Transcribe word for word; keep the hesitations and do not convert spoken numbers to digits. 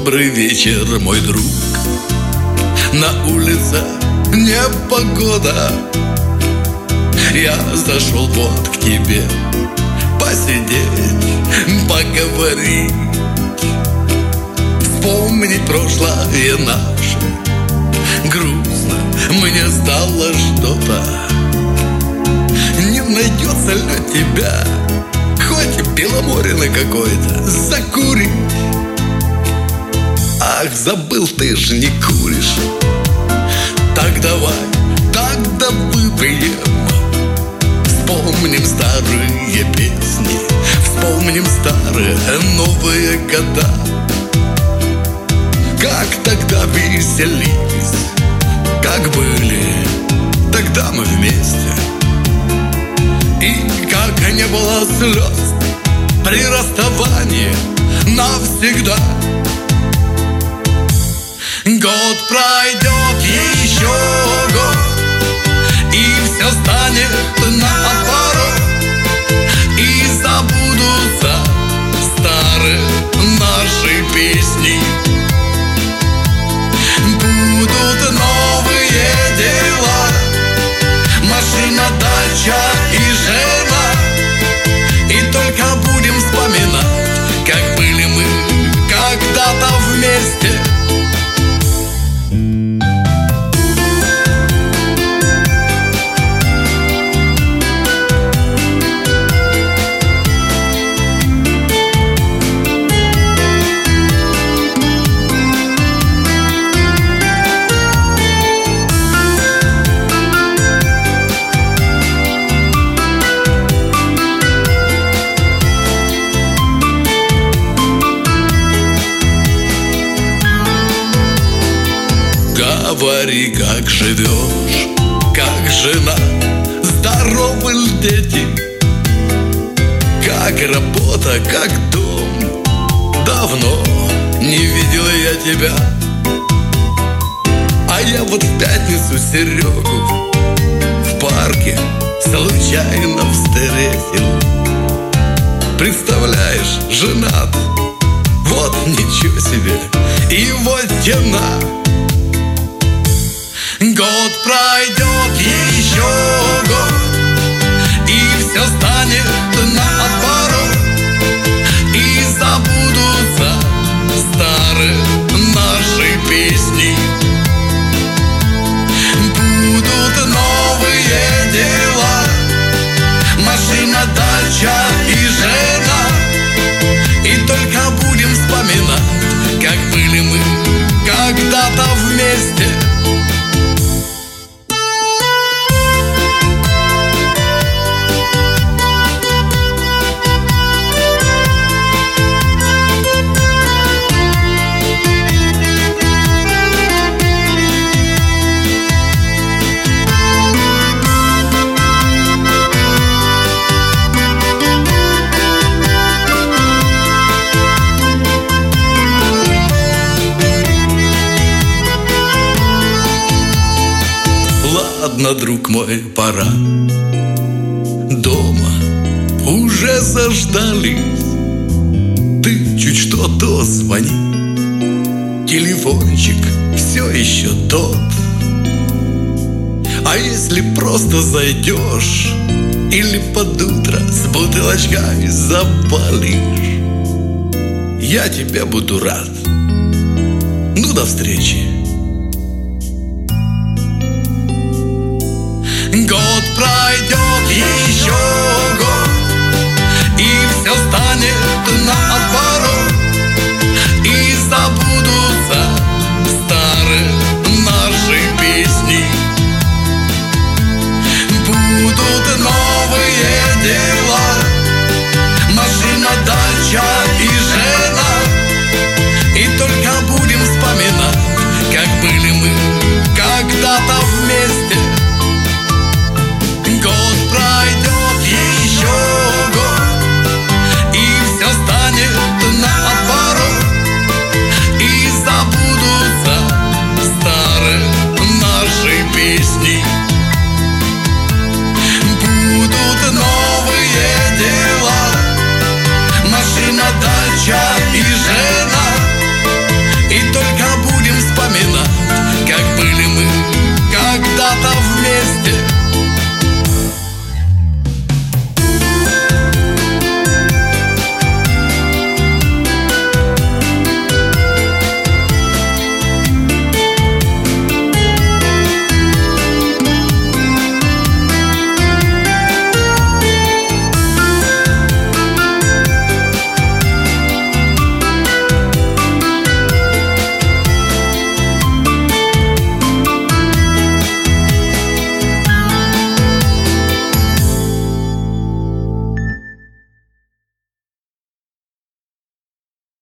Добрый вечер, мой друг. На улице непогода. Я зашел вот к тебе посидеть, поговорить, вспомнить прошлое наше. Грустно мне стало что-то. Не найдется ли тебя хоть беломоренный какой-то закурить? Ах, забыл, ты ж не куришь. Так давай, тогда выпьем, вспомним старые песни, вспомним старые новые года. Как тогда веселились, как были тогда мы вместе. И как не было слез при расставании навсегда. Год пройдет, еще год, и все станет наоборот, и забудутся старые наши песни. Будут новые дела, машина, дача и жена, и только будем вспоминать, как были мы когда-то вместе. Говори, как живешь, как жена, здоровы ли дети, как работа, как дом. Давно не видел я тебя, а я вот в пятницу Серегу в парке случайно встретил. Представляешь, женат, вот ничего себе, и вот тена. Год пройдет, еще год, и все станет наоборот, и забудутся старые наши песни. Будут новые дела, машина, дача и жена, и только будем вспоминать, как были мы когда-то вместе. Ладно, друг мой, пора. Дома уже заждались. Ты чуть что, то звони. Телефончик все еще тот. А если просто зайдешь или под утро с бутылочкой запалишь, я тебе буду рад. Ну, до встречи. Год пройдет, еще год, и все станет наоборот, и забудутся старые наши песни. Будут новые дела, машина, дача и жена, и только будем вспоминать, как были мы когда-то